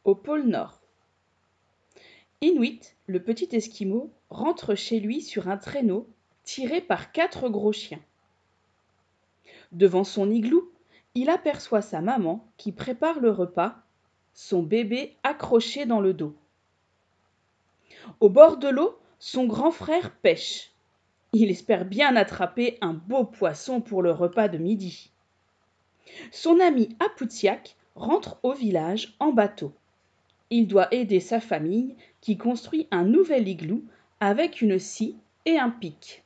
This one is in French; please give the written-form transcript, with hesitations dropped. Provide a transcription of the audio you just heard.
au pôle Nord. Inuit, le petit Esquimau, rentre chez lui sur un traîneau tiré par 4 gros chiens. Devant son igloo, il aperçoit sa maman qui prépare le repas, son bébé accroché dans le dos. Au bord de l'eau, son grand frère pêche. Il espère bien attraper un beau poisson pour le repas de midi. Son ami Apoutiak rentre au village en bateau. Il doit aider sa famille qui construit un nouvel igloo avec une scie et un pic.